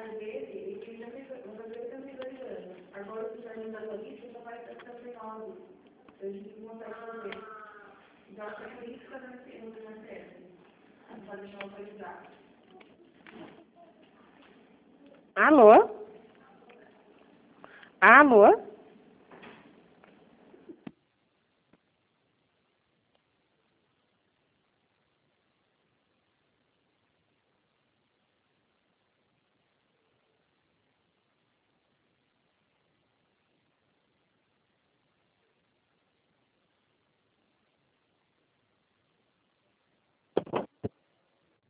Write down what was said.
dele, ele já fez, uma vez eu fiz 2 anos. Agora o exame da polícia só vai ter 79. A gente não consegue fazer. Então, acho que é por isso que eu não tenho não pode deixar autorizado. Alô? Alô?